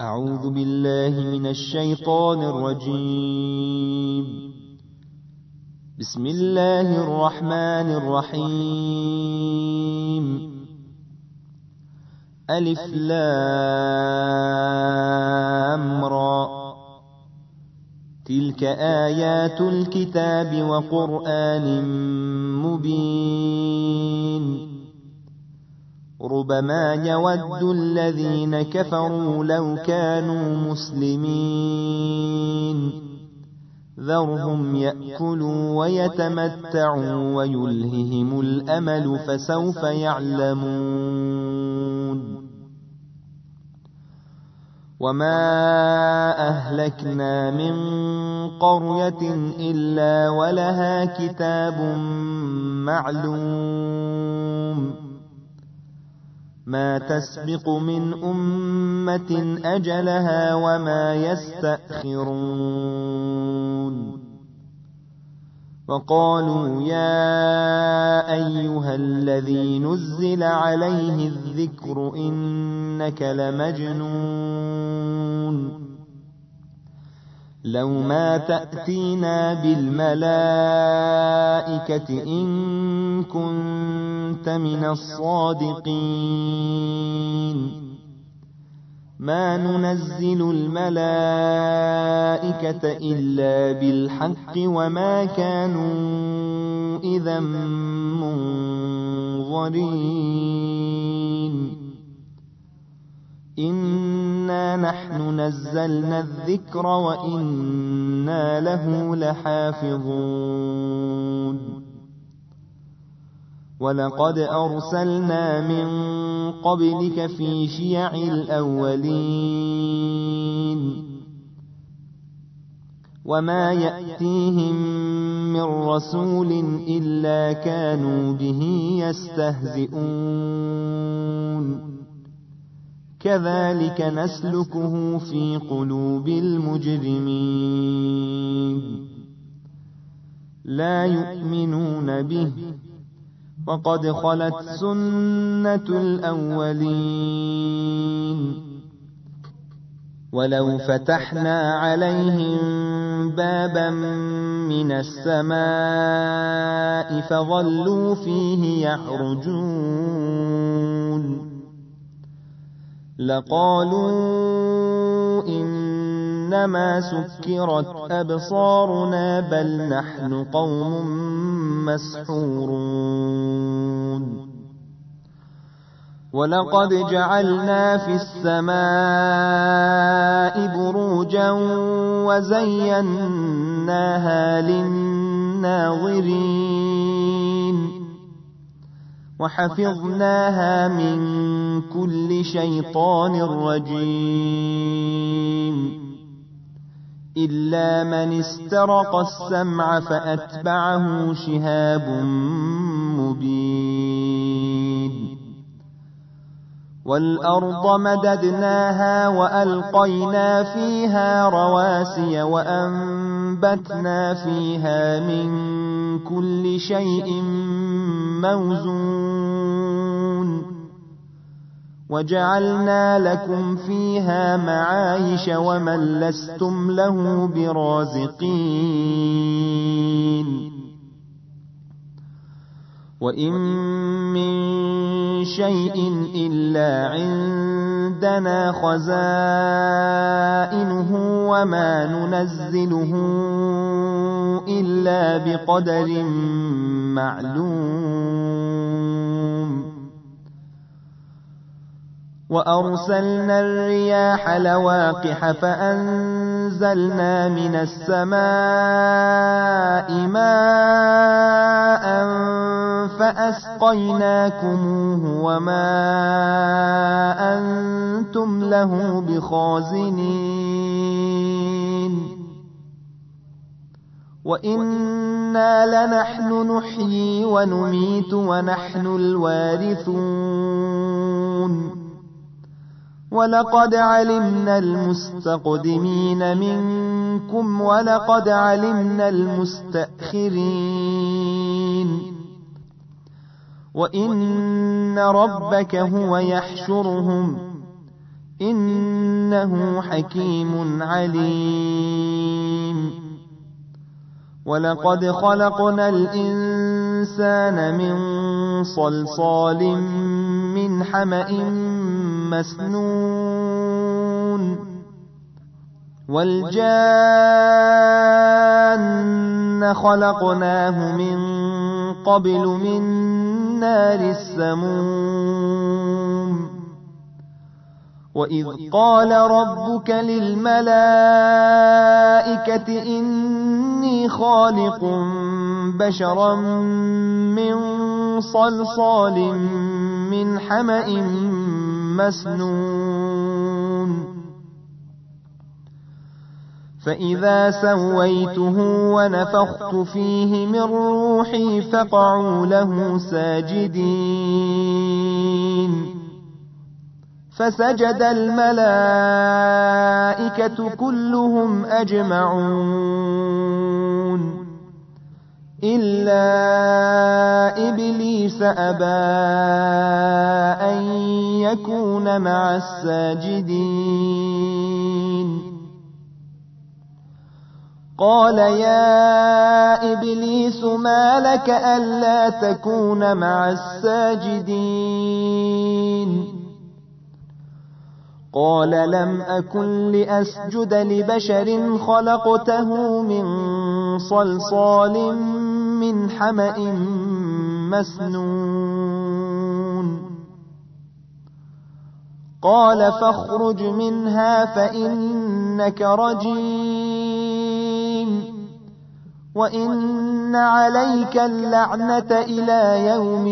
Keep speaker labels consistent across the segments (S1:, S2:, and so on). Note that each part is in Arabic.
S1: أعوذ بالله من الشيطان الرجيم. بسم الله الرحمن الرحيم. ألف لام را، تلك آيات الكتاب وقرآن مبين. ربما يود الذين كفروا لو كانوا مسلمين، ذرهم يأكلوا ويتمتعوا ويلههم الأمل فسوف يعلمون. وما أهلكنا من قرية إلا ولها كتاب معلوم، ما تسبق من أمة أجلها وما يستأخرون. وقالوا يا أيها الذي نزل عليه الذكر إنك لمجنون، لو ما تأتينا بالملائكة إن كنت من الصادقين، ما ننزل الملائكة إلا بالحق وما كانوا إذا منظرين. إنا نحن نزلنا الذكر وإنا له لحافظون. ولقد أرسلنا من قبلك في شيع الأولين، وما يأتيهم من رسول إلا كانوا به يستهزئون. كذلك نسلكه في قلوب المجرمين، لا يؤمنون به وقد خلت سنة الأولين. ولو فتحنا عليهم بابا من السماء فظلوا فيه يعرجون لقالوا إنما سكرت أبصارنا بل نحن قوم مسحورون. ولقد جعلنا في السماء بروجا وزيناها للناظرين، وحفظناها من كل شيطان رجيم، إلا من استرق السمع فأتبعه شهاب مبين. والأرض مددناها وألقينا فيها رواسي وأنبتنا فيها من كل شيء موزون، وجعلنا لكم فيها معايش ومن لستم له برازقين. وإن من شيء إلا عندنا خزائنه وما ننزله إلا بقدر معلوم. وأرسلنا الرياح لواقح فأنزلنا من السماء ماء فأسقيناكموه وما أنتم له بخازنين. وإنا لنحن نحيي ونميت ونحن الوارثون. ولقد علمنا المستقدمين منكم ولقد علمنا المستأخرين. وإن ربك هو يحشرهم إن إنه حكيم عليم. ولقد خلقنا الإنسان من صلصال من حمأ مسنون والجان خلقناه من قبل من نار السموم. وإذ قال ربك للملائكة إني خالق بشرا من صلصال من حمأ مسنون فإذا سويته ونفخت فيه من روحي فقعوا له ساجدين. فسجد الملائكة كلهم أجمعون إلا إبليس أبى أن يكون مع الساجدين. قال يا إبليس ما لك ألا تكون مع الساجدين؟ قال لم أكن لأسجد لبشر خلقته من صلصال من حمأ مسنون. قال فاخرج منها فإنك رجيم وإن عليك اللعنة إلى يوم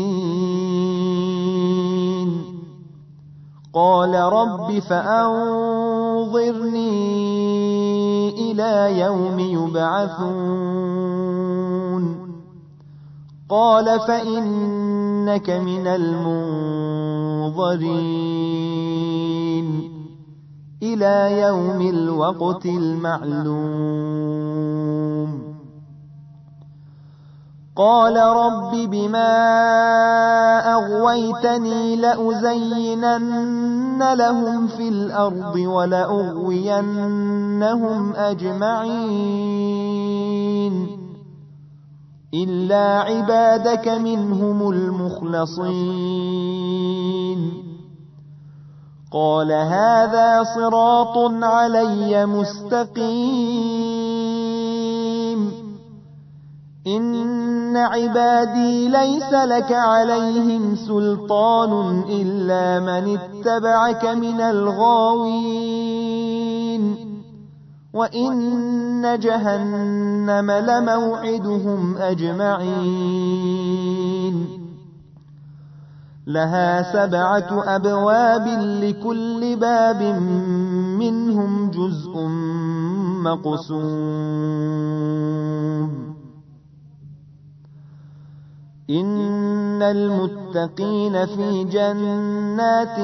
S1: الدين. قال رب فأنظرني إلى يوم يبعثون. قال فإنك من المنظرين إلى يوم الوقت المعلوم. قال رب بما أغويتني لأزينن لهم في الأرض ولأغوينهم أجمعين إلا عبادك منهم المخلصين. قال هذا صراط علي مستقيم. إن عبادي ليس لك عليهم سلطان إلا من اتبعك من الغاوين. وإن جهنم لموعدهم أجمعين. لها 7 أبواب لكل باب منهم جزء مقسوم. إن المتقين في جنات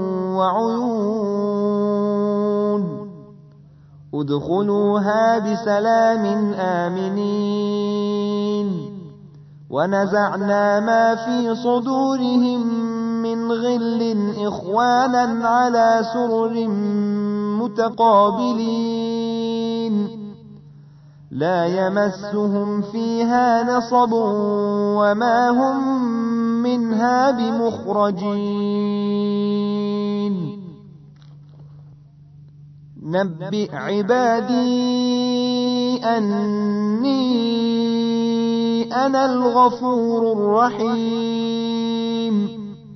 S1: وعيون ادخلوها بسلام آمنين. ونزعنا ما في صدورهم من غل إخوانا على سرر متقابلين لا يمسهم فيها نصب وما هم منها بمخرجين. نبئ عبادي أني أنا الغفور الرحيم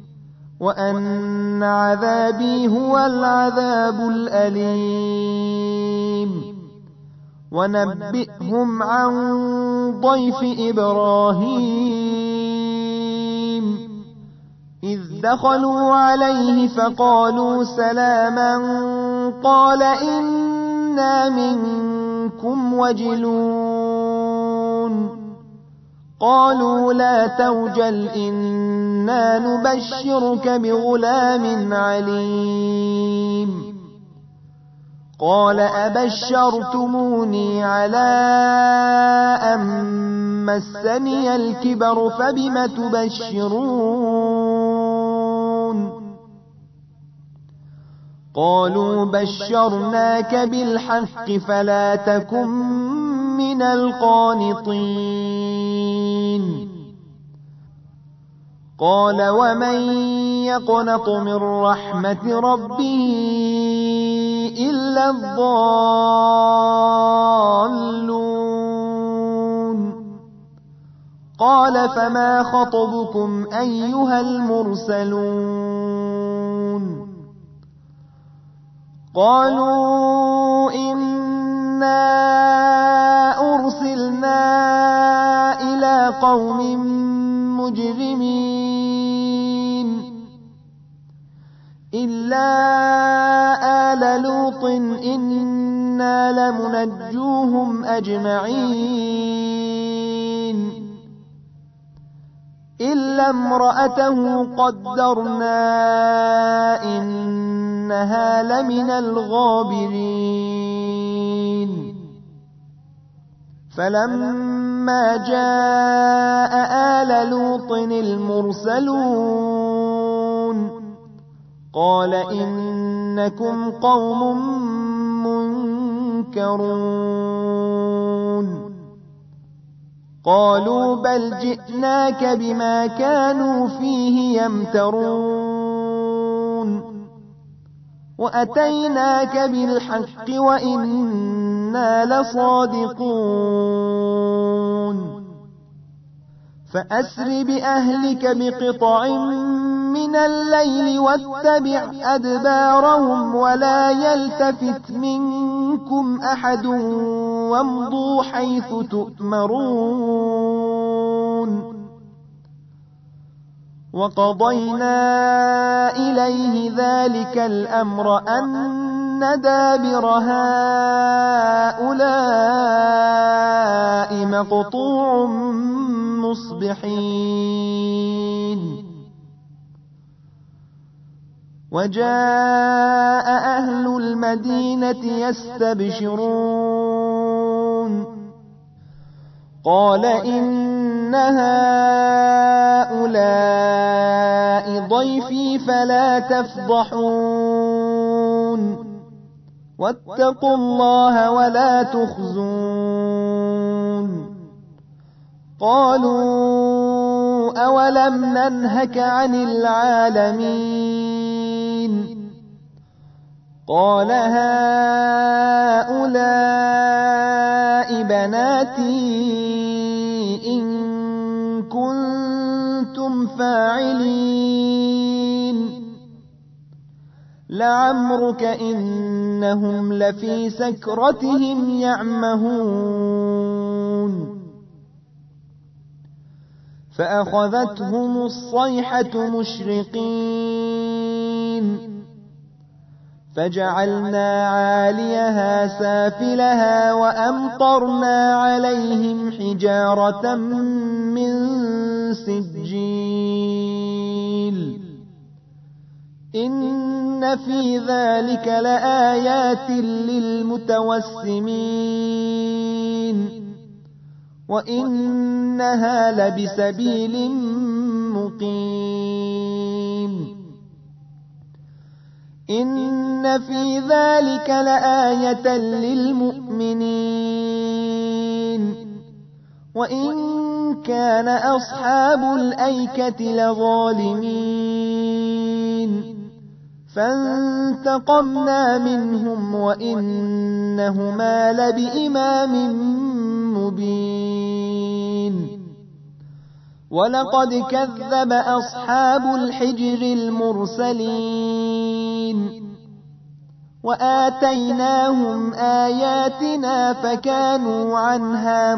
S1: وأن عذابي هو العذاب الأليم. ونبئهم عن ضيف إبراهيم إذ دخلوا عليه فقالوا سلاما قال إنا منكم وجلون. قالوا لا توجل إنا نبشرك بغلام عليم. قال أبشرتموني على أن مسني الكبر فبم تبشرون. قالوا بشرناك بالحق فلا تكن من القانطين قال ومن يقنط من رحمة ربه إلا الضالون قال فما خطبكم أيها المرسلون قالوا إنا أرسلنا إلى قوم مجرمين إلا آل لوط إنا لمنجوهم أجمعين إلا امرأته قدرنا إنها لمن الغابرين فلما جاء آل لوط المرسلون قال إنكم قوم منكرون قالوا بل جئناك بما كانوا فيه يمترون وأتيناك بالحق وإنا لصادقون فأسر بأهلك بقطع من الليل واتبع أدبارهم ولا يلتفت منكم أحد وامضوا حيث تؤمرون وقضينا إليه ذلك الأمر أن دابر هؤلاء مقطوع مصبحين وجاء أهل المدينة يستبشرون قال إن هؤلاء ضيفي فلا تفضحون واتقوا الله ولا تخزون قالوا أولم ننهك عن العالمين قال هؤلاء بناتي إن كنتم فاعلين لعمرك إنهم لفي سكرتهم يعمهون فأخذتهم الصيحة مشرقين فجعلنا عاليها سافلها وأمطرنا عليهم حجارة من سجيل إن في ذلك لآيات للمتوسمين وإنها لبسبيل مقيم إن في ذلك لآية للمؤمنين وإن كان أصحاب الأيكة لظالمين فانتقمنا منهم وإنهما لبإمام مبين ولقد كذب أصحاب الحجر المرسلين وآتيناهم آياتنا فكانوا عنها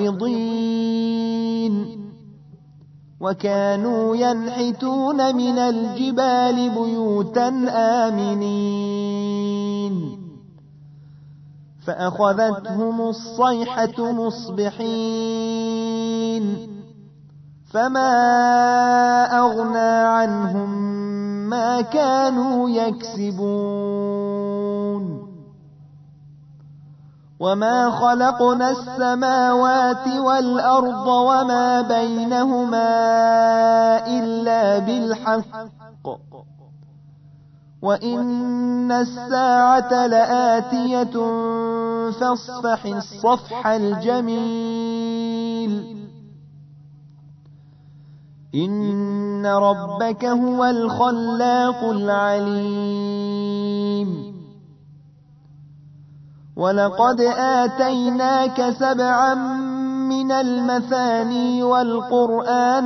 S1: معرضين وكانوا ينحتون من الجبال بيوتا آمنين فأخذتهم الصيحة مصبحين فما أغنى عنهم ما كانوا يكسبون وما خلقنا السماوات والأرض وما بينهما إلا بالحق وإن الساعة لآتية فاصفح الصفح الجميل إن ربك هو الخلاق العليم ولقد آتيناك 7 من المثاني والقرآن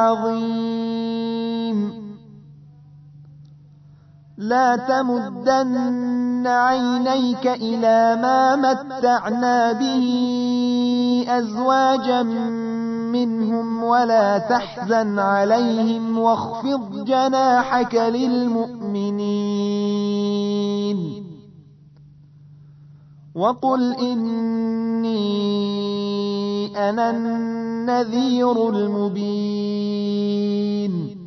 S1: العظيم لا تمدن عينيك إلى ما متعنا به أزواجا منهم ولا تحزن عليهم واخفض جناحك للمؤمنين وقل إني أنا النذير المبين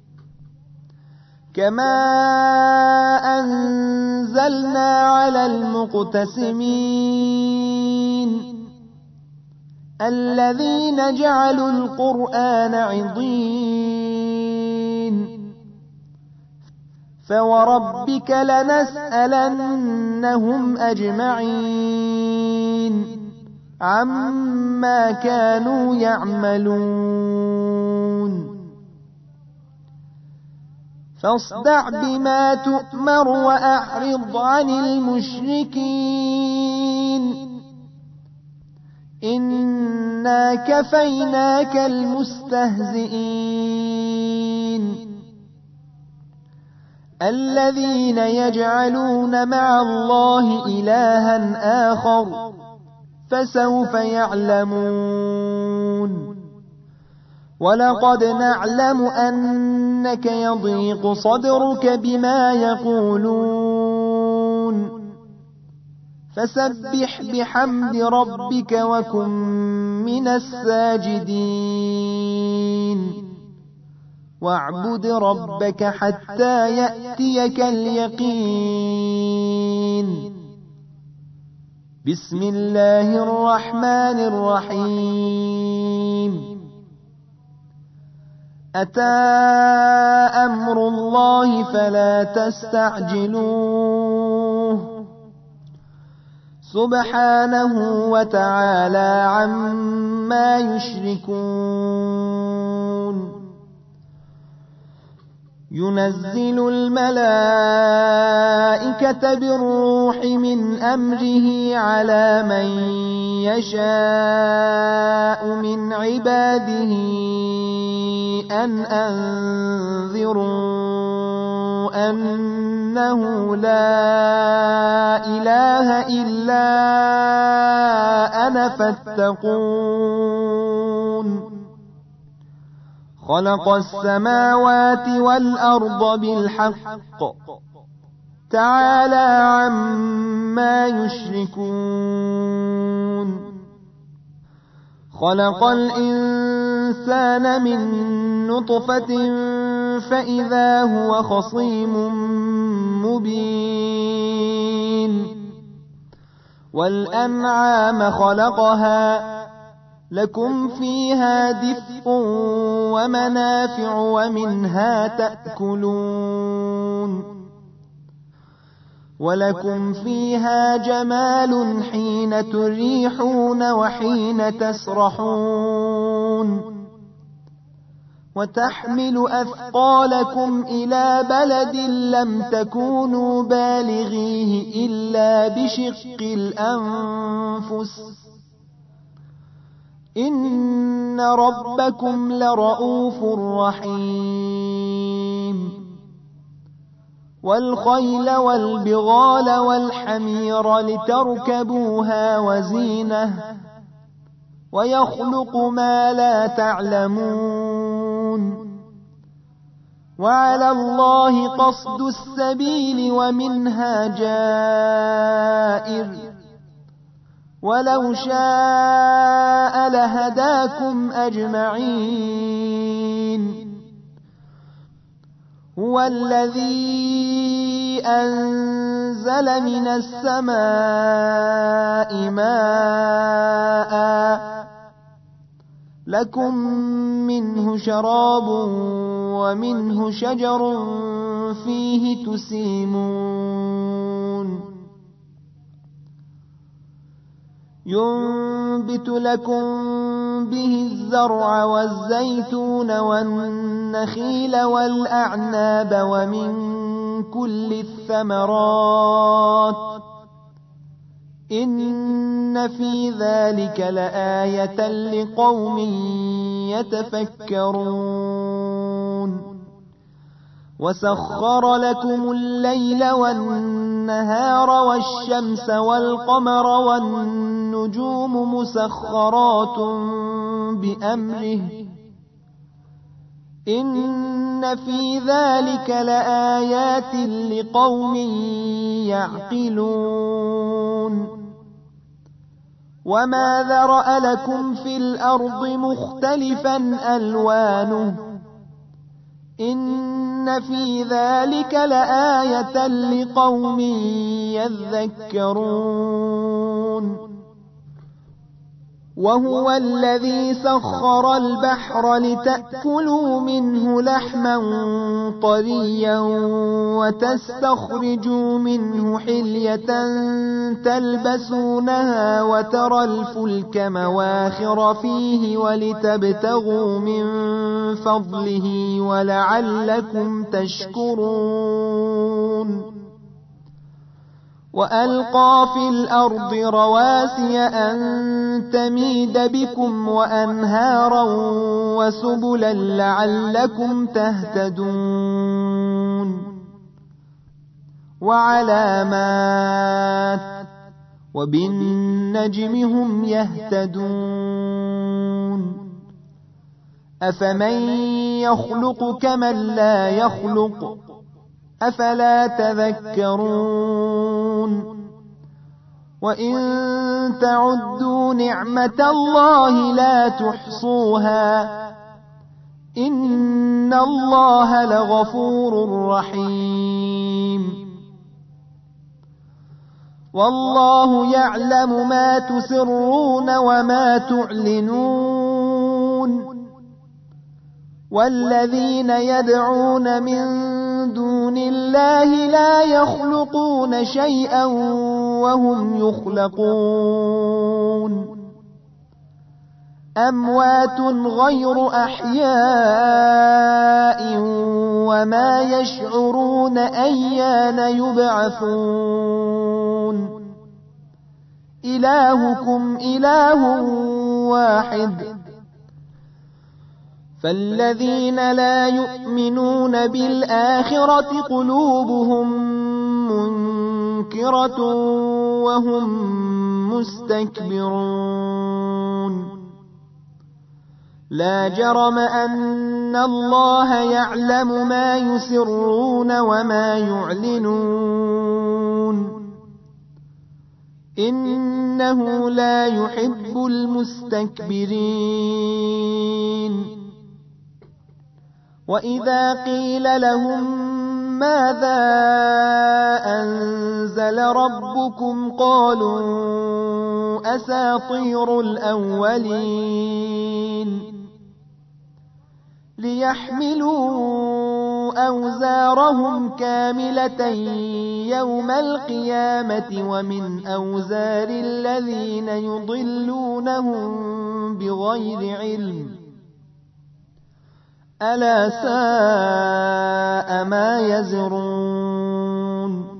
S1: كما أنزلنا على المقتسمين الذين جعلوا القرآن عضين فوربك لنسألنهم أجمعين عما كانوا يعملون فاصدع بما تؤمر وأعرض عن المشركين إنا كفيناك المستهزئين الذين يجعلون مع الله إلها آخر فسوف يعلمون ولقد نعلم أنك يضيق صدرك بما يقولون فسبح بحمد ربك وكن من الساجدين واعبد ربك حتى يأتيك اليقين بسم الله الرحمن الرحيم أتى أمر الله فلا تستعجلوه سبحانه وتعالى عما يشركون ينزل الملائكة بالروح من أمره على من يشاء من عباده أن أنذروا أنه لا إله إلا أنا فاتقون خلق السماوات والأرض بالحق تعالى عما يشركون خلق الإنسان من نطفة فإذا هو خصيم مبين والأنعام خلقها لكم فيها دفء ومنافع ومنها تأكلون ولكم فيها جمال حين تريحون وحين تسرحون وتحمل أثقالكم إلى بلد لم تكونوا بالغيه إلا بشق الأنفس إن ربكم لرؤوف رحيم والخيل والبغال والحمير لتركبوها وزينة ويخلق ما لا تعلمون وعلى الله قصد السبيل ومنها جائر ولو شاء لهداكم أجمعين هو الذي أنزل من السماء ماء لكم منه شراب ومنه شجر فيه تسيمون ينبت لكم به الزرع والزيتون والنخيل والأعناب ومن كل الثمرات إن في ذلك لآية لقوم يتفكرون وسخر لكم الليل والنهار والشمس والقمر والنجوم مسخرات بأمره إن في ذلك لآيات لقوم يعقلون وما ذرأ لكم في الأرض مختلفا ألوانه إن في ذلك لآية لقوم يذكرون وهو الذي سخر البحر لتأكلوا منه لحما طريا وتستخرجوا منه حلية تلبسونها وترى الفلك مواخر فيه ولتبتغوا من فضله ولعلكم تشكرون وألقى في الأرض رواسي أن تميد بكم وأنهارا وسبلا لعلكم تهتدون وعلامات وبالنجم هم يهتدون أفمن يخلق كمن لا يخلق أفلا تذكرون وإن تعدوا نعمة الله لا تحصوها إن الله لغفور رحيم والله يعلم ما تسرون وما تعلنون والذين يدعون من دون الله لا يخلقون شيئا وهم يخلقون أموات غير أحياء وما يشعرون أيان يبعثون إلهكم إله واحد فالذين لا يؤمنون بالآخرة قلوبهم منكرة وهم مستكبرون لا جرم أن الله يعلم ما يسرون وما يعلنون إنه لا يحب المستكبرين وإذا قيل لهم ماذا أنزل ربكم قالوا أساطير الأولين ليحملوا أوزارهم كاملة يوم القيامة ومن أوزار الذين يضلونهم بغير علم ألا ساء ما يزرون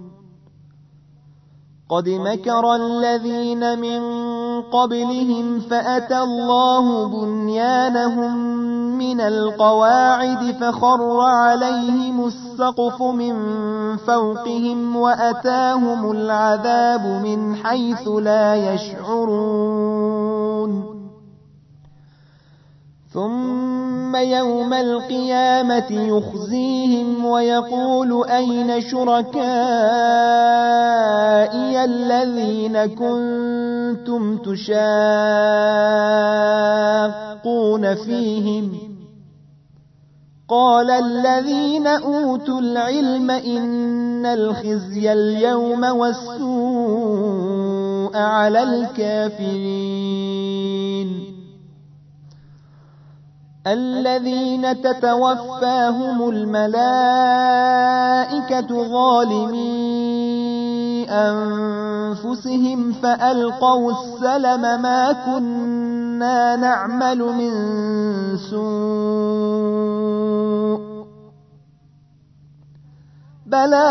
S1: قد مكر الذين من قبلهم فأتى الله بنيانهم من القواعد فخر عليهم السقف من فوقهم وأتاهم العذاب من حيث لا يشعرون ثم يوم القيامة يخزيهم ويقول أين شركائي الذين كنتم تشاقون فيهم قال الذين أوتوا العلم إن الخزي اليوم والسوء على الكافرين الذين تتوفاهم الملائكة ظالمي أنفسهم فألقوا السلم ما كنا نعمل من سوء بلى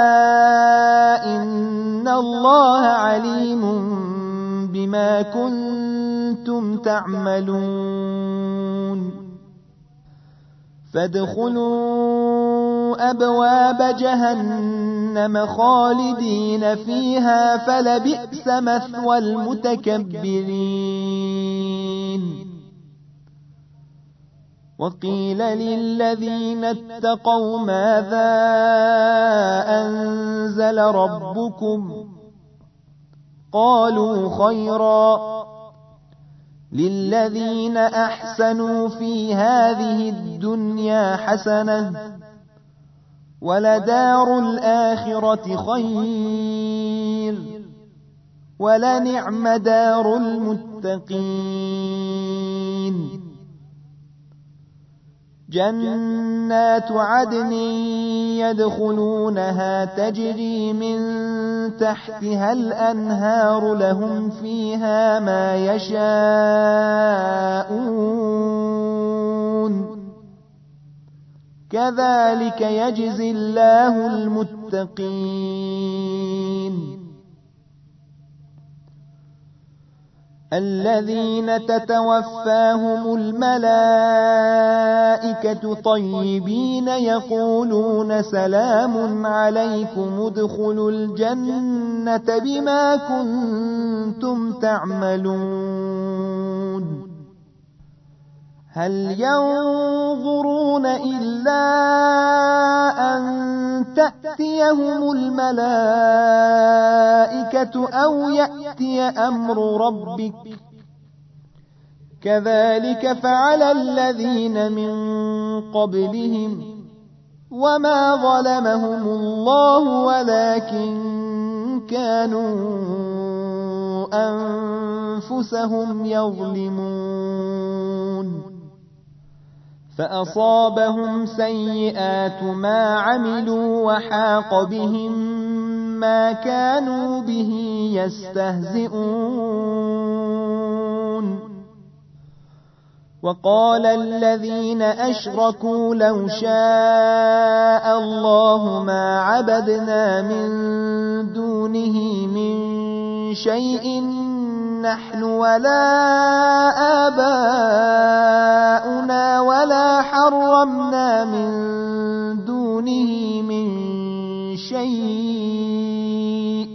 S1: إن الله عليم بما كنتم تعملون فادخلوا أبواب جهنم خالدين فيها فلبئس مثوى المتكبرين وقيل للذين اتقوا ماذا أنزل ربكم قالوا خيرا للذين أحسنوا في هذه الدنيا حسنة ولدار الآخرة خير ولنعم دار المتقين جنات عدن يدخلونها تجري من تحتها الأنهار لهم فيها ما يشاءون كذلك يجزي الله المتقين الذين تتوفاهم الملائكة طيبين يقولون سلام عليكم ادخلوا الجنة بما كنتم تعملون هل ينظرون إلا أن تأتيهم الملائكة أو يأتي أمر ربك كذلك فعل الذين من قبلهم وما ظلمهم الله ولكن كانوا أنفسهم يظلمون فأصابهم سيئات ما عملوا وحاق بهم ما كانوا به يستهزئون وقال الذين أشركوا لو شاء الله ما عبدنا من دونه من شيء نحن ولا آباؤنا ولا حرمنا من دونه من شيء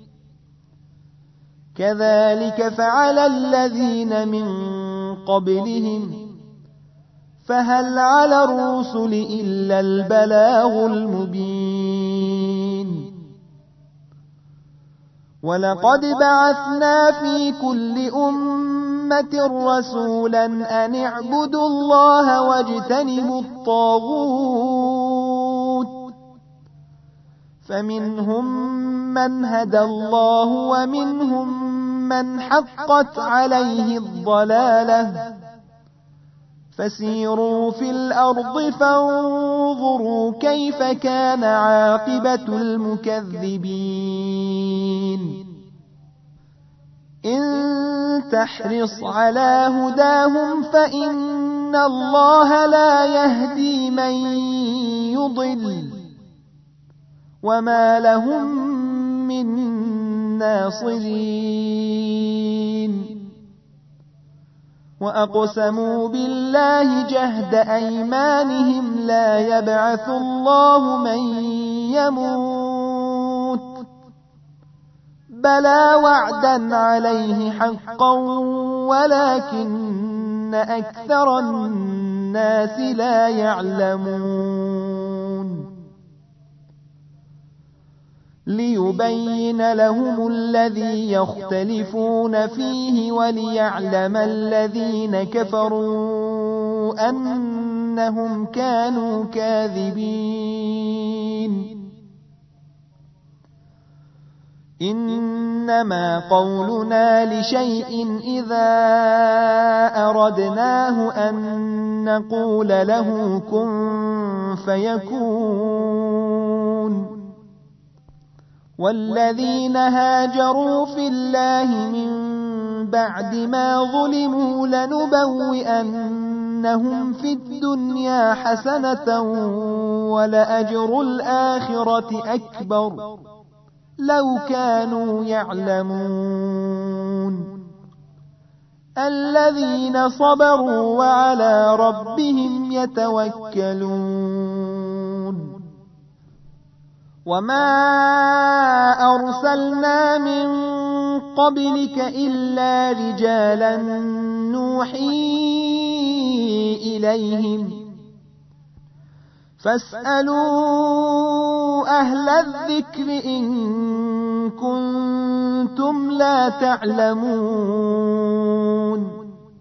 S1: كذلك فعل الذين من قبلهم فهل على الرسل إلا البلاغ المبين ولقد بعثنا في كل أمة رسولا أن اعبدوا الله واجتنبوا الطاغوت فمنهم من هدى الله ومنهم من حقت عليه الضلالة فسيروا في الأرض فانظروا كيف كان عاقبة المكذبين إن تحرص على هداهم فإن الله لا يهدي من يضل وما لهم من ناصرين وأقسموا بالله جهد أيمانهم لا يبعث الله من يموت بلى وعدا عليه حقا ولكن أكثر الناس لا يعلمون ليبين لهم الذي يختلفون فيه وليعلم الذين كفروا أنهم كانوا كاذبين إن إنما قولنا لشيء إذا أردناه أن نقول له كن فيكون. والذين هاجروا في الله من بعد ما ظلموا لنبوئنهم في الدنيا حسنة ولأجر الآخرة أكبر لو كانوا يعلمون. الذين صبروا وعلى ربهم يتوكلون. وما أرسلنا من قبلك إلا رجالا نوحي إليهم فاسألوا أهل الذكر إن كنتم لا تعلمون.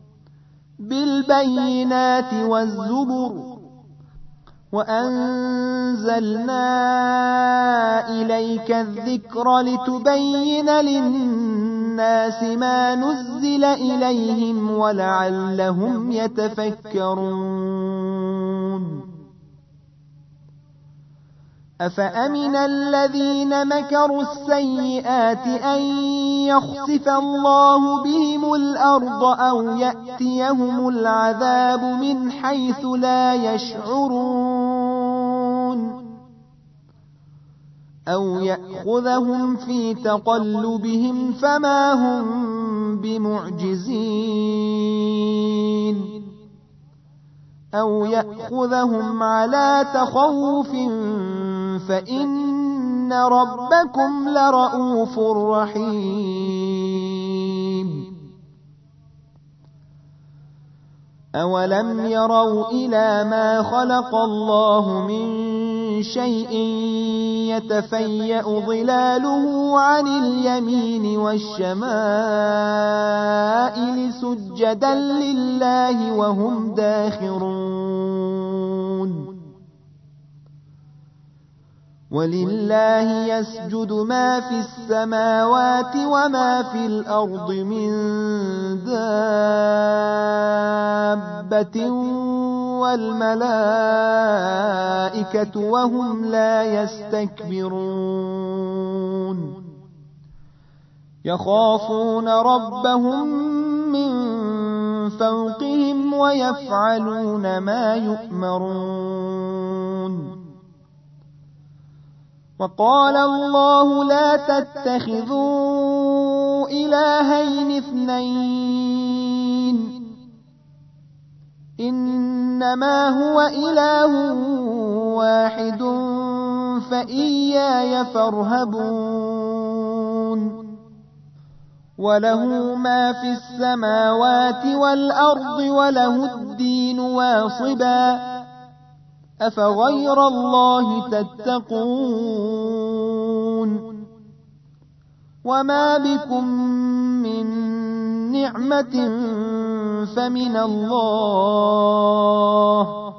S1: بالبينات والزبر وأنزلنا إليك الذكر لتبين للناس ما نزل إليهم ولعلهم يتفكرون. أفأمن الذين مكروا السيئات أن يخسف الله بهم الأرض أو يأتيهم العذاب من حيث لا يشعرون أو يأخذهم في تقلبهم فما هم بمعجزين أو يأخذهم على تخوف فإن ربكم لرؤوف رحيم. أولم يروا إلى ما خلق الله من شيء يتفيأ ظلاله عن اليمين والشمائل سجدا لله وهم داخرون. ولله يسجد ما في السماوات وما في الأرض من دابة والملائكة وهم لا يستكبرون. يخافون ربهم من فوقهم ويفعلون ما يؤمرون. وقال الله لا تتخذوا إلهين اثنين إنما هو إله واحد فإياي فارهبون. وله ما في السماوات والأرض وله الدين واصبا أفغير الله تتقون. وما بكم من نعمة فمن الله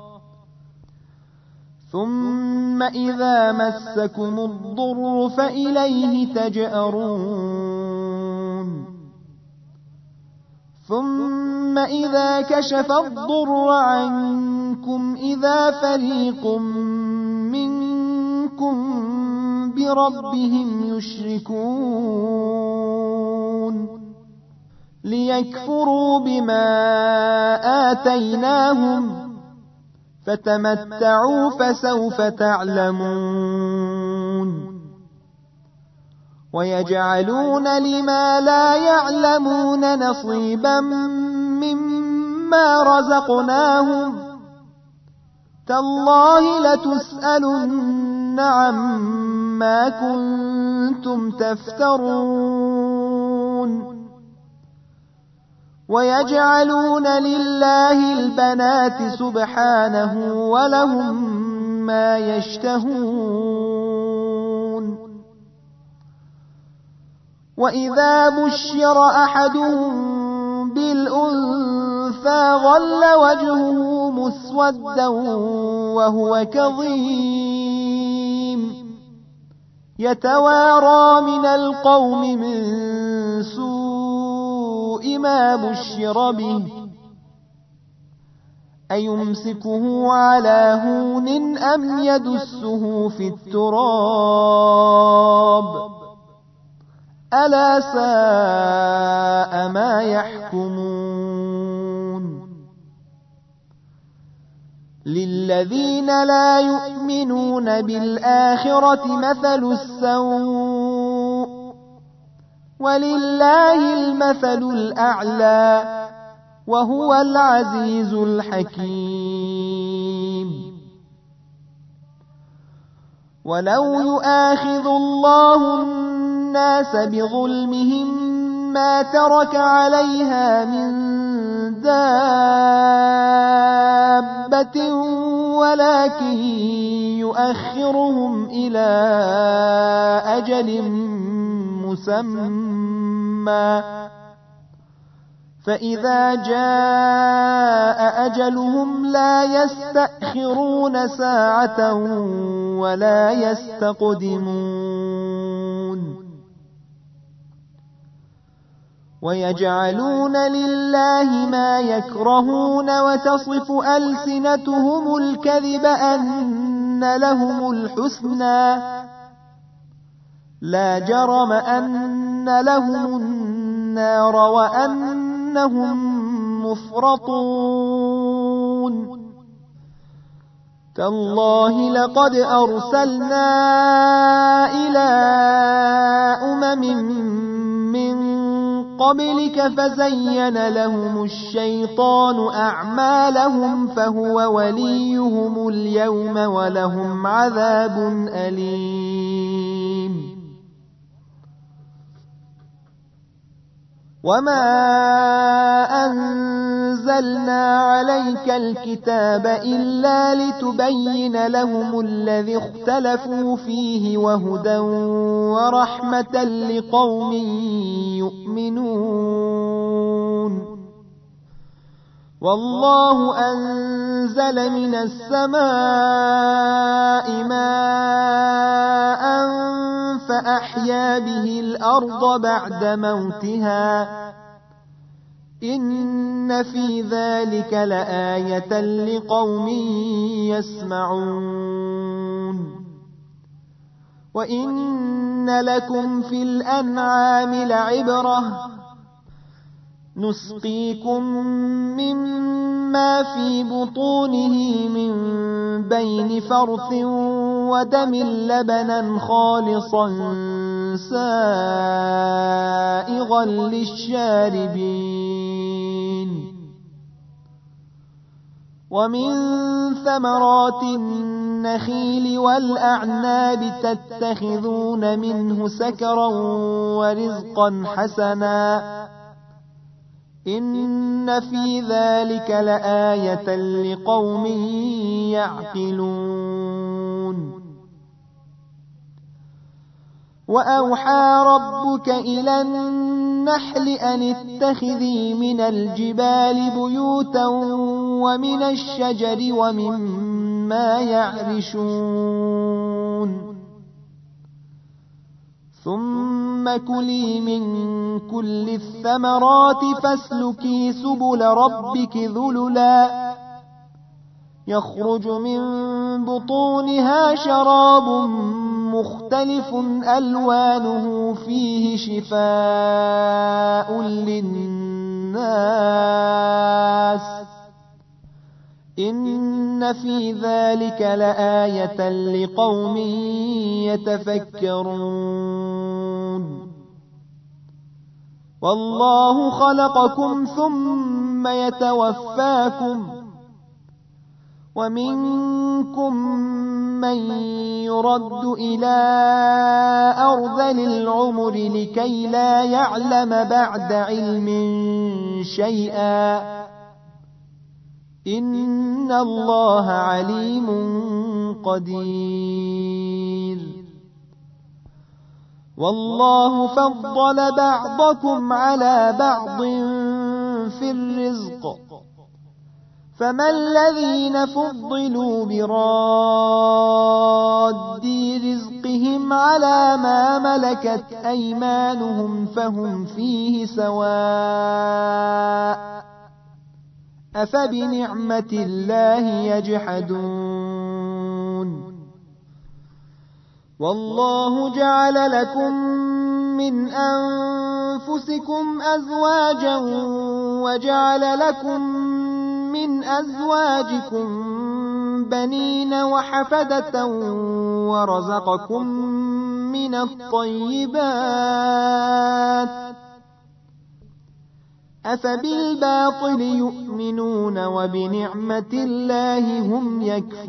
S1: ثم إذا مسكم الضر فإليه تجأرون. ثم إذا كشف الضر عنكم إذا فريق منكم بربهم يشركون. ليكفروا بما آتيناهم فتمتعوا فسوف تعلمون. ويجعلون لما لا يعلمون نصيبا مما رزقناهم تالله لتسألن عما كنتم تفترون. ويجعلون لله البنات سبحانه ولهم ما يشتهون. وإذا بشر أحدهم بالأنثى ظل وجهه مسودا وهو كظيم يتوارى من القوم من سوء ما بشر به أيمسكه على هون أم يدسه في التراب ألا ساء ما يحكمون للذين لا يؤمنون بالآخرة مثل السوء ولله المثل الأعلى وهو العزيز الحكيم ولو يؤاخذ الله الناس بظلمهم ما ترك عليها من دابة ولكن يؤخرهم إلى أجل مسمى فإذا جاء أجلهم لا يستأخرون ساعة ولا يستقدمون ويجعلون لله ما يكرهون وتصف ألسنتهم الكذب أن لهم الحسنى لا جرم أن لهم النار وأنهم مفرطون تالله لقد أرسلنا إلى من قبلك فزين لهم الشيطان أعمالهم فهو وليهم اليوم ولهم عذاب أليم وما أنزلنا عليك الكتاب إلا لتبين لهم الذي اختلفوا فيه وهدى ورحمة لقوم يؤمنون والله أنزل من السماء ماء فأحيا به الأرض بعد موتها إن في ذلك لآية لقوم يسمعون وإن لكم في الأنعام لعبرة نسقيكم مما في بطونه من بين فرث ودم لبنا خالصا سائغا للشاربين ومن ثمرات النخيل والأعناب تتخذون منه سكرا ورزقا حسنا إن في ذلك لآية لقوم يعقلون وأوحى ربك إلى النحل أن اتخذي من الجبال بيوتا ومن الشجر ومما يعرشون ثم كلي من كل الثمرات فاسلكي سبل ربك ذللا يخرج من بطونها شراب مختلف ألوانه فيه شفاء للناس إن في ذلك لآية لقوم يتفكرون والله خلقكم ثم يتوفاكم ومنكم من يرد إلى أرذل العمر لكي لا يعلم بعد علم شيئا إن الله عليم قدير والله فضل بعضكم على بعض في الرزق فما الذين فضلوا براد رزقهم على ما ملكت أيمانهم فهم فيه سواء أفبنعمة الله يجحدون والله جعل لكم من أنفسكم أزواجا وجعل لكم من أزواجكم بنين وحفدة ورزقكم من الطيبات أفبالباطل يؤمنون وبنعمة الله هم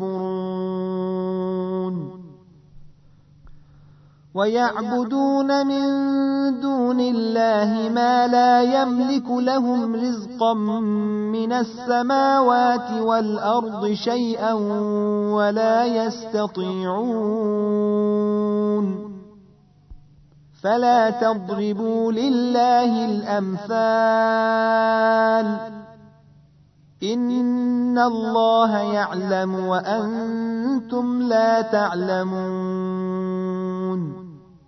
S1: يكفرون ويعبدون من دون الله ما لا يملك لهم رزقا من السماوات والأرض شيئا ولا يستطيعون فلا تضربوا لله الأمثال إن الله يعلم وأنتم لا تعلمون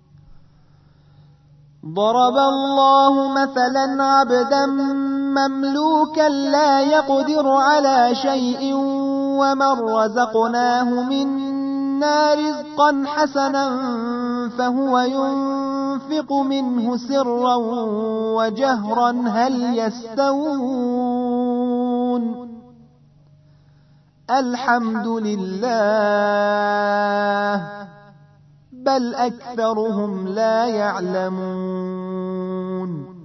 S1: ضرب الله مثلا عبدا مملوكا لا يقدر على شيء ومن رزقناه منا رزقا حسنا فهو ينفق منه سرا وجهرا هل يستوون الحمد لله بل أكثرهم لا يعلمون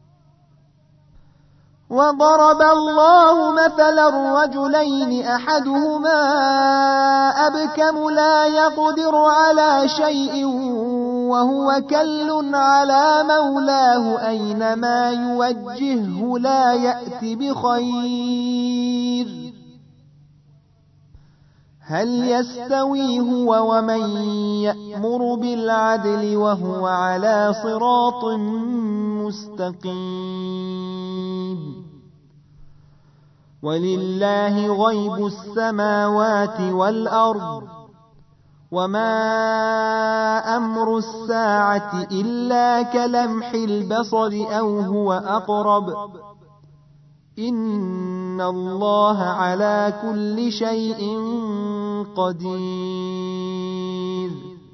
S1: وضرب الله مثلا رجلين أحدهما أبكم لا يقدر على شيء وهو كل على مولاه أينما يوجهه لا يأتي بخير هل يستوي هو ومن يأمر بالعدل وهو على صراط مستقيم ولله غيب السماوات والأرض وما أمر الساعة إلا كلمح البصر أو هو أقرب إن الله على كل شيء قدير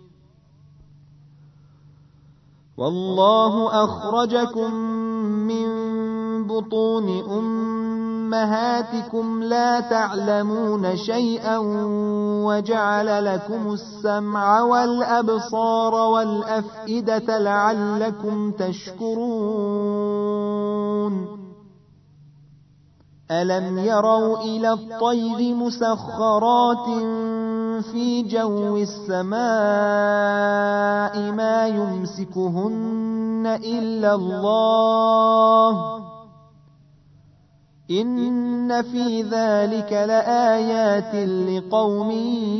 S1: والله أخرجكم من بطون أمهاتكم لا تعلمون شيئا وجعل لكم السمع والأبصار والأفئدة لعلكم تشكرون ألم يروا إلى الطير مسخرات في جو السماء ما يمسكهن إلا الله إن في ذلك لآيات لقوم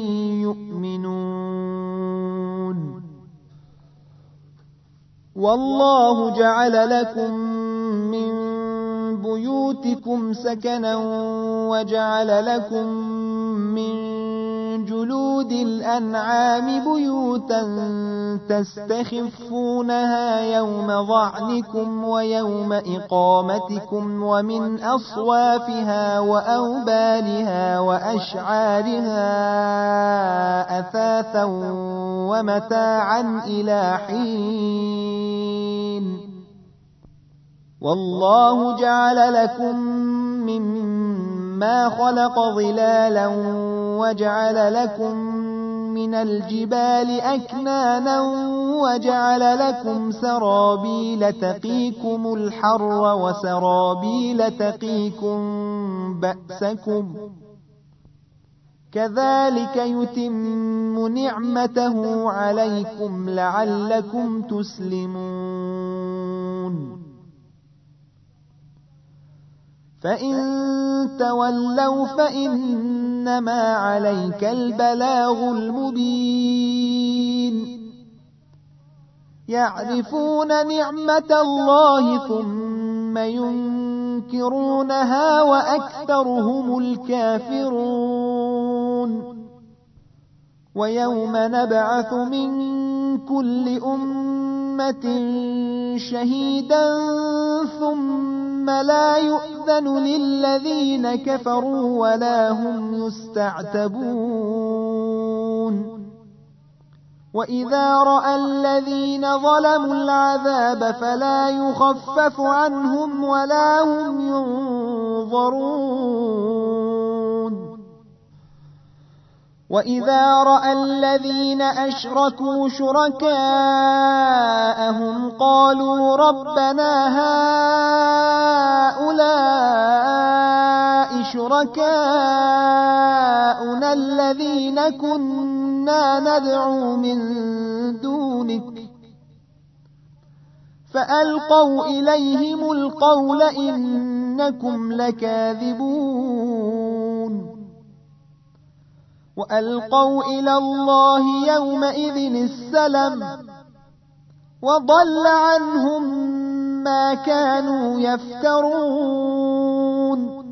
S1: يؤمنون والله جعل لكم من بيوتكم سكنا وجعل لكم من جلود الأنعام بيوتا تستخفونها يوم ظعنكم ويوم إقامتكم ومن أصوافها وأوبالها وأشعارها أثاثا ومتاعا إلى حين والله جعل لكم مما خلق ظلالا وجعل لكم من الجبال أكنانا وجعل لكم سرابيل تقيكم الحر وسرابيل تقيكم بأسكم كذلك يتم نعمته عليكم لعلكم تسلمون فإن تولوا فإنما عليك البلاغ المبين يعرفون نعمة الله ثم ينكرونها وأكثرهم الكافرون ويوم نبعث من كل أمة شهيدا ثم لا يؤذن للذين كفروا ولا هم يستعتبون وإذا رأى الذين ظلموا العذاب فلا يخفف عنهم ولا هم ينظرون وإذا رأى الذين أشركوا شركاءهم قالوا ربنا هؤلاء شركاؤنا الذين كنا ندعو من دونك فألقوا إليهم القول إنكم لكاذبون وألقوا إلى الله يومئذ السلم وضل عنهم ما كانوا يفترون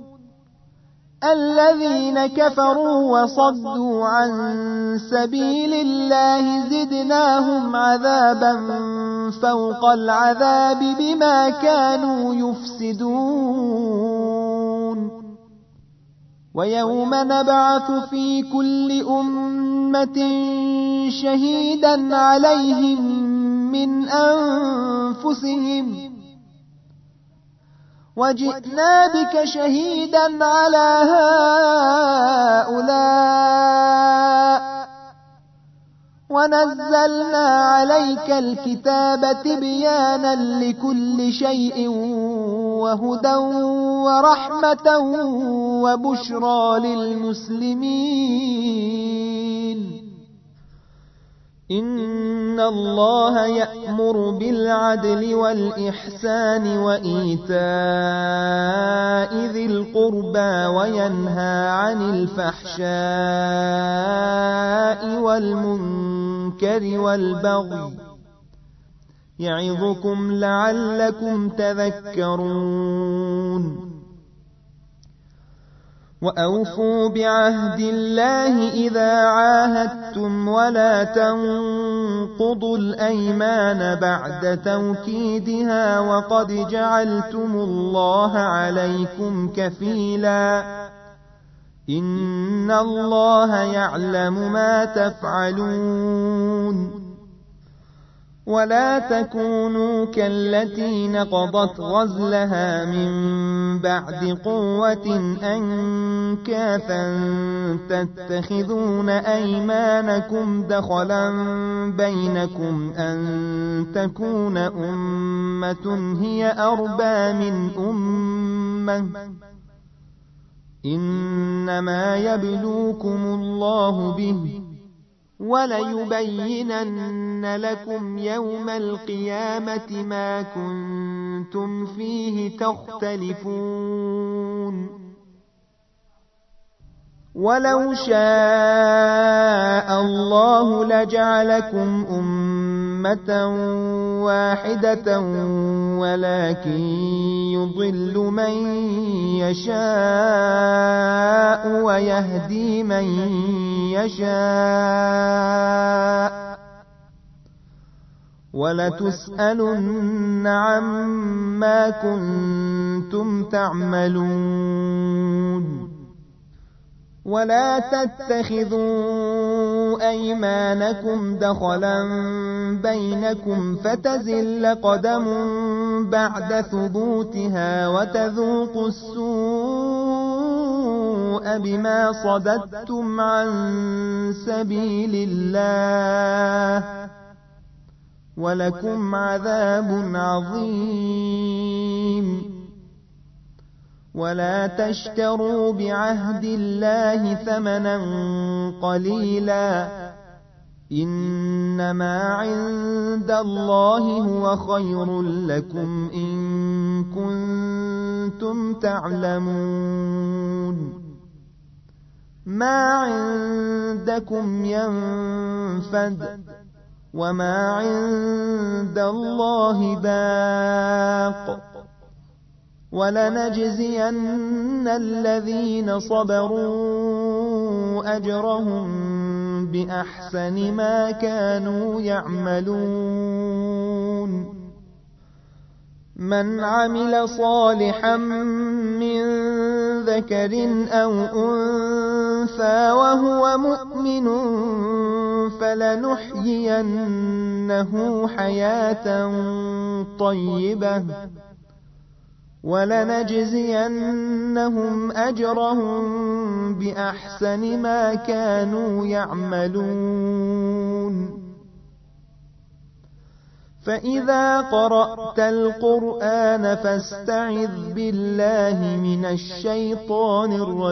S1: الذين كفروا وصدوا عن سبيل الله زدناهم عذابا فوق العذاب بما كانوا يفسدون ويوم نبعث في كل أمة شهيدا عليهم من أنفسهم وجئنا بك شهيدا على هؤلاء ونزلنا عليك الكتاب تبيانا لكل شيء وهدى ورحمة وبشرى للمسلمين إن الله يأمر بالعدل والإحسان وإيتاء ذي القربى وينهى عن الفحشاء والمنكر والبغي يعظكم لعلكم تذكرون وأوفوا بعهد الله إذا عاهدتم ولا تنقضوا الأيمان بعد توكيدها وقد جعلتم الله عليكم كفيلا إن الله يعلم ما تفعلون ولا تكونوا كالتي نقضت غزلها من بعد قوة أنكاثا تتخذون أيمانكم دخلا بينكم أن تكون أمة هي أربى من أمة إنما يبلوكم الله به وليبينن لكم يوم القيامة ما كنتم فيه تختلفون ولو شاء الله لجعلكم أمة واحدة ولكن يضل من يشاء ويهدي من يشاء ولتسألن عما كنتم تعملون ولا تتخذوا أيمانكم دخلا بينكم فتزل قدم بعد ثبوتها وتذوقوا السوء بما صددتم عن سبيل الله ولكم عذاب عظيم ولا تشتروا بعهد الله ثمنا قليلا إنما عند الله هو خير لكم إن كنتم تعلمون ما عندكم ينفد وما عند الله باق ولنجزين الذين صبروا أجرهم بأحسن ما كانوا يعملون من عمل صالحا من ذكر أو أنثى وهو مؤمن فلنحيينه حياة طيبة ولنجزينهم أجرهم بأحسن ما كانوا يعملون فإذا قرأت القرآن فاستعذ بالله من الشيطان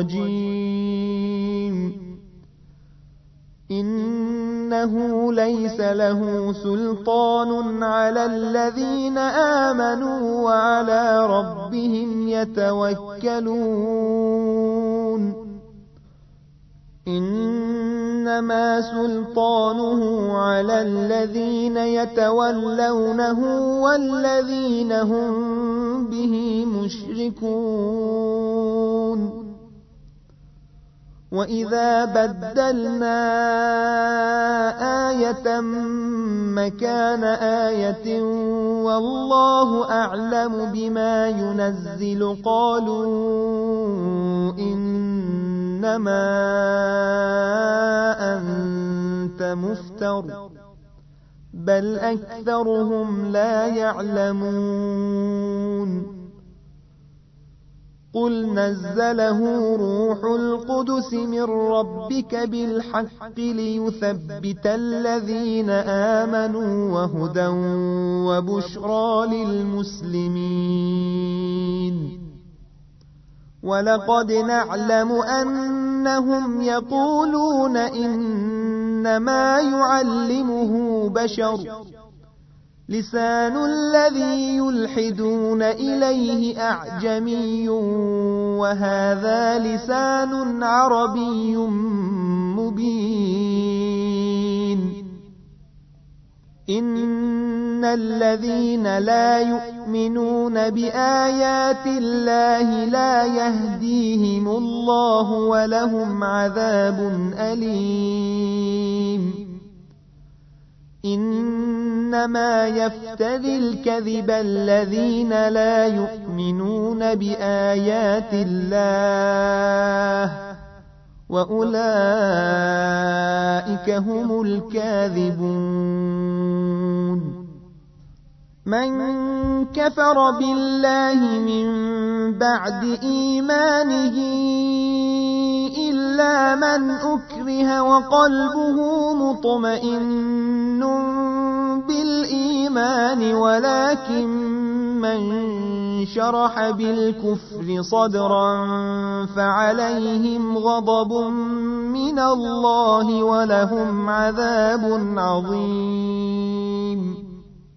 S1: الرجيم إنه ليس له سلطان على الذين آمنوا وعلى ربهم يتوكلون إنما سلطانه على الذين يتولونه والذين هم به مشركون وإذا بدلنا آية مكان آية والله أعلم بما ينزل قالوا إنما أنت مفتر بل أكثرهم لا يعلمون قل نزله روح القدس من ربك بالحق ليثبت الذين آمنوا وهدى وبشرى للمسلمين ولقد نعلم أنهم يقولون إنما يعلمه بشر لسان الذي يلحدون إليه أعجمي وهذا لسان عربي مبين إن الذين لا يؤمنون بآيات الله لا يهديهم الله ولهم عذاب أليم إنما يفتري الكذب الذين لا يؤمنون بآيات الله وأولئك هم الكاذبون من كفر بالله من بعد إيمانه إلا من أكره وقلبه مطمئن بالإيمان ولكن من شرح بالكفر صدرا فعليهم غضب من الله ولهم عذاب عظيم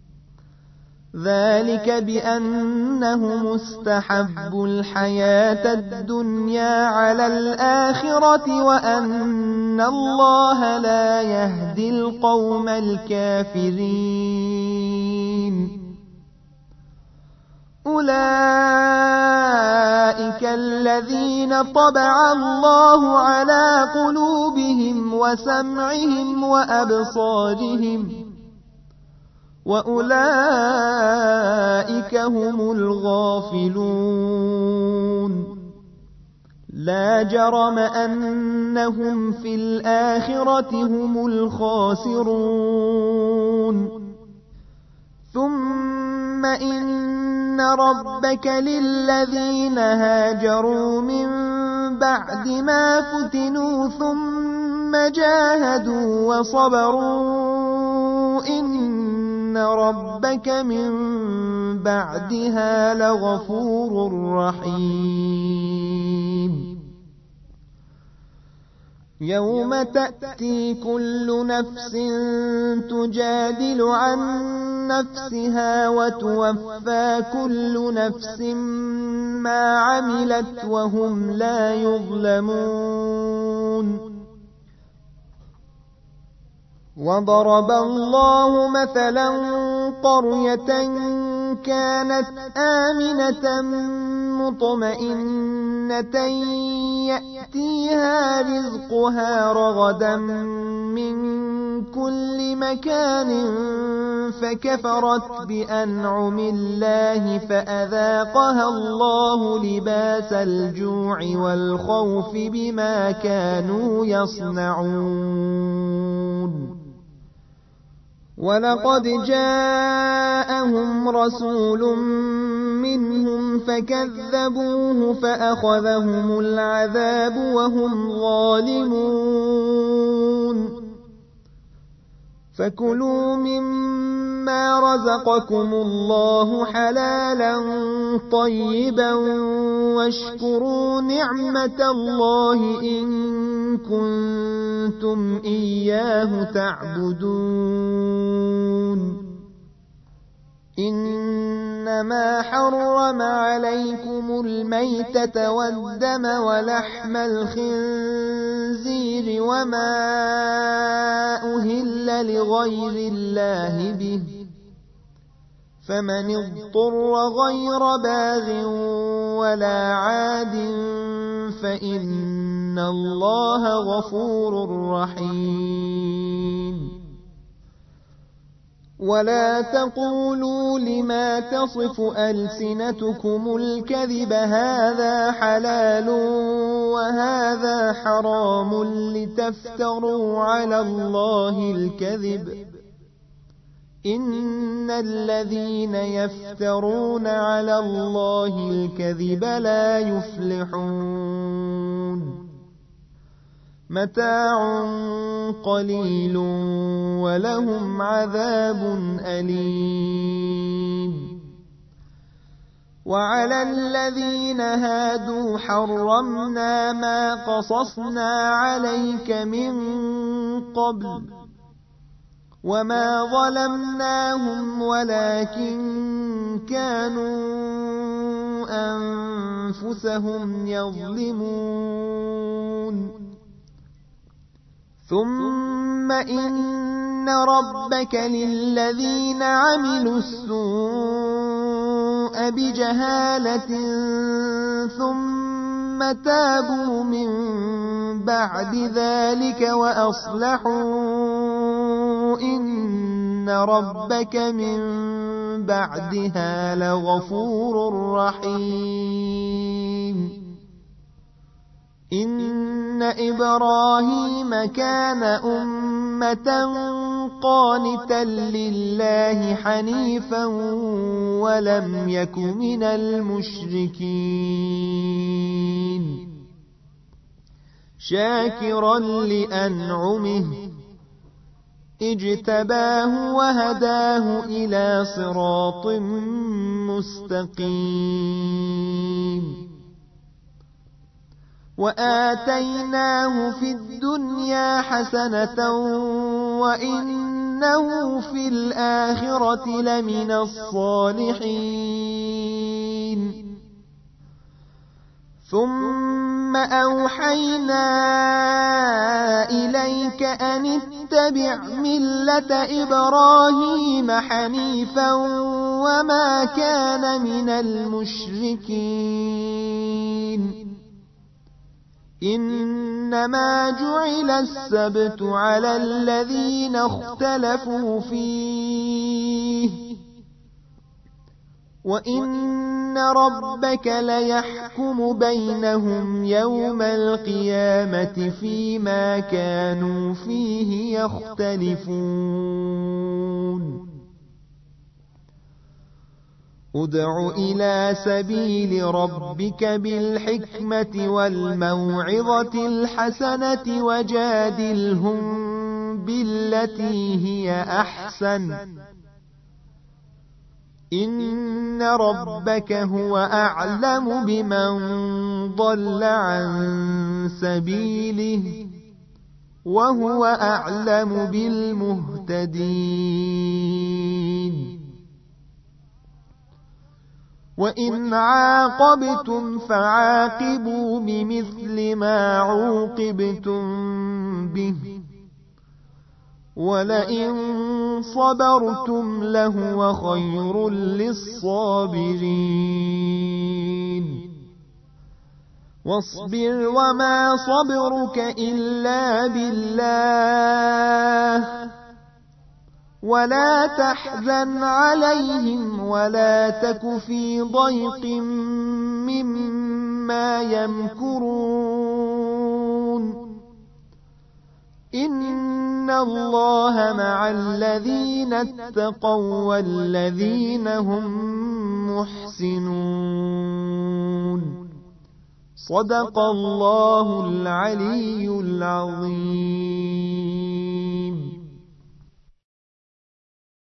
S1: ذلك بأنهم استحبوا الحياة الدنيا على الآخرة وأن الله لا يهدي القوم الكافرين أولئك الذين طبع الله على قلوبهم وسمعهم وأبصارهم وأولئك هم الغافلون لا جرم أنهم في الآخرة هم الخاسرون ثم إن ربك للذين هاجروا من بعد ما فتنوا ثم جاهدوا وصبروا إن ربك من بعدها لغفور رحيم يوم تأتي كل نفس تجادل عن نفسها وتوفى كل نفس ما عملت وهم لا يظلمون وضرب الله مثلا قرية كانت آمنة مطمئنة يأتيها رزقها رغدا من كل مكان فكفرت بأنعم الله فأذاقها الله لباس الجوع والخوف بما كانوا يصنعون ولقد جاءهم رسول منهم فكذبوه فأخذهم العذاب وهم ظالمون فكلوا مما رزقكم الله حلالا طيبا واشكروا نعمة الله إن كنتم إياه تعبدون إنما حرم عليكم الميتة والدم ولحم الخنزير وما أهل لغير الله به فمن اضطر غير باغ ولا عاد فإن الله غفور رحيم ولا تقولوا لما تصف ألسنتكم الكذب هذا حلال وهذا حرام لتفتروا على الله الكذب إن الذين يفترون على الله الكذب لا يفلحون متاع قليل ولهم عذاب أليم وعلى الذين هادوا حرمنا ما قصصنا عليك من قبل وما ظلمناهم ولكن كانوا أنفسهم يظلمون ثم إن ربك للذين عملوا السوء بجهالة ثم تابوا من بعد ذلك وأصلحوا إن ربك من بعدها لغفور رحيم إن إبراهيم كان أمة قانتا لله حنيفا ولم يك من المشركين شاكرا لأنعمه اجتباه وهداه إلى صراط مستقيم وآتيناه في الدنيا حسنة وإنه في الآخرة لمن الصالحين ثم أوحينا إليك أن اتبع ملة إبراهيم حنيفا وما كان من المشركين إنما جعل السبت على الذين اختلفوا فيه وإن ربك ليحكم بينهم يوم القيامة فيما كانوا فيه يختلفون ادع إلى سبيل ربك بالحكمة والموعظة الحسنة وجادلهم بالتي هي أحسن إن ربك هو أعلم بمن ضل عن سبيله وهو أعلم بالمهتدين وإن عاقبتم فعاقبوا بمثل ما عوقبتم به ولئن صبرتم لهو خير للصابرين واصبر وما صبرك إلا بالله ولا تحزن عليهم ولا تك في ضيق مما يمكرون إن الله مع الذين اتقوا والذين هم محسنون صدق الله العلي العظيم.